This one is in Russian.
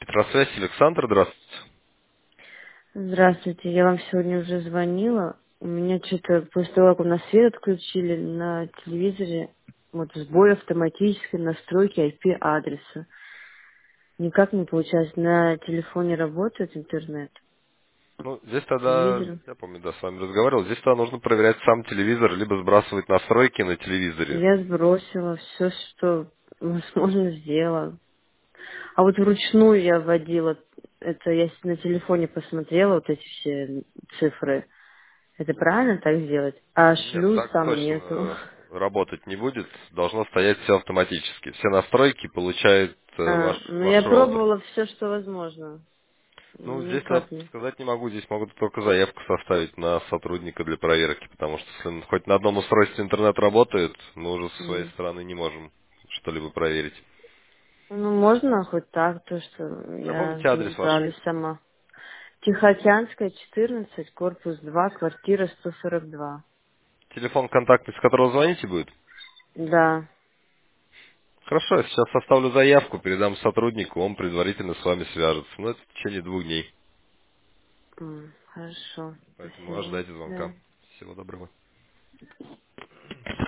Электросвязь, Александр, здравствуйте. Здравствуйте, я вам сегодня уже звонила. У меня что-то после того, как у нас свет отключили на телевизоре, вот сбой автоматической настройки IP-адреса. Никак не получается. На телефоне работает интернет. Ну, здесь тогда, Телевизор. я помню, да, с вами разговаривал, здесь тогда нужно проверять сам телевизор, либо сбрасывать настройки на телевизоре. Я сбросила все, что возможно, сделала. А вот вручную я вводила, это я на телефоне посмотрела, вот эти все цифры. Это правильно так сделать? А Нет, шлюз так там нету. точно работать не будет, должно стоять все автоматически. Все настройки получает Ну я ваш роутер. пробовала все, что возможно. Ну, здесь я Никак не. сказать не могу, здесь могут только заявку составить на сотрудника для проверки, потому что если хоть на одном устройстве интернет работает, мы уже со своей М. стороны не можем что-либо проверить. Ну, можно хоть так, то, что я Напомните адрес ваш. замечалась сама. Тихоокеанская, 14, корпус 2, квартира 142. Телефон контактный, с которого звоните, будет? Да. Хорошо, я сейчас составлю заявку, передам сотруднику, он предварительно с вами свяжется. Но это в течение 2 дней. Хорошо. Поэтому Спасибо. ожидайте Да. звонка. Всего доброго.